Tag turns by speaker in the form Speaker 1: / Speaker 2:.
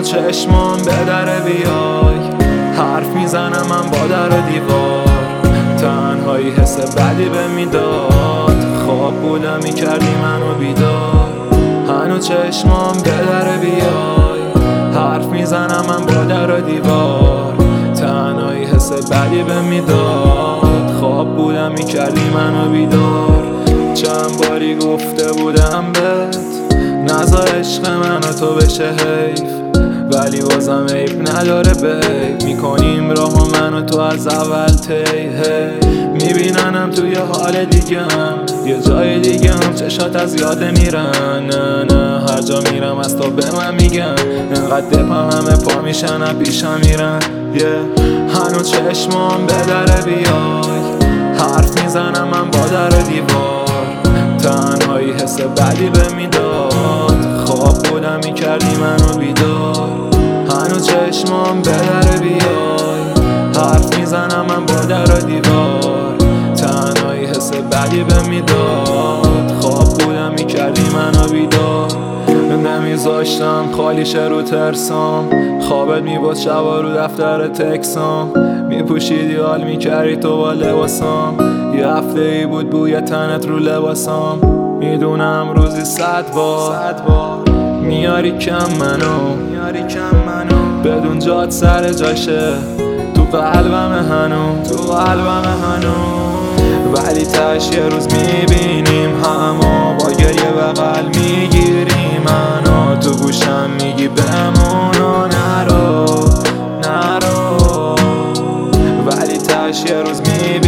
Speaker 1: هنو چشمام به در بیای، حرف میزنم من با در و دیوار، تنهایی حس بدی به میداد، خواب بودم میکردی منو بیدار. هنو چشمام به در بیای، حرف میزنم من با در و دیوار، تنهایی حس بدی به میداد، خواب بودم میکردی منو بیدار. چند باری گفته بودم بهت نذار عشق من و تو بشه حیف، ولی بازم عیب نداره بیب، میکنیم راه و من و تو از اول تی. میبیننم توی حال دیگم، یه جای دیگم، چشات از یاد میرن. نه هر جا میرم از تو به من میگن، انقدر دپم همه پا میشن پیشم میرن. هنو چشمام به در بیای، حرف میزنم من با در و دیوار، تنهایی حس بدی به میداد، خواب بودم میکردی منو بیدار. هنو چشمام به در بیای، حرف میزنم من با در و دیوار، تنهایی حس بدی به میداد، خواب بودم میکردی منو بیدار. نمیذاشتم خالی شه رو ترسام، خوابت میبود شبا رو دفتر تکسام، میپوشیدی حال میکردی تو با لباسام، یه هفته ای بود بوی تنت رو لباسام. میدونم روزی 100 بار میاری کم منو، بدون جات سر جاشه تو قلبم هنو، ولی تش یه روز میبینیم همو، با گریه بغل میگیری منو، تو گوشم میگی بمون و نرو، ولی تش یه روز میبینیم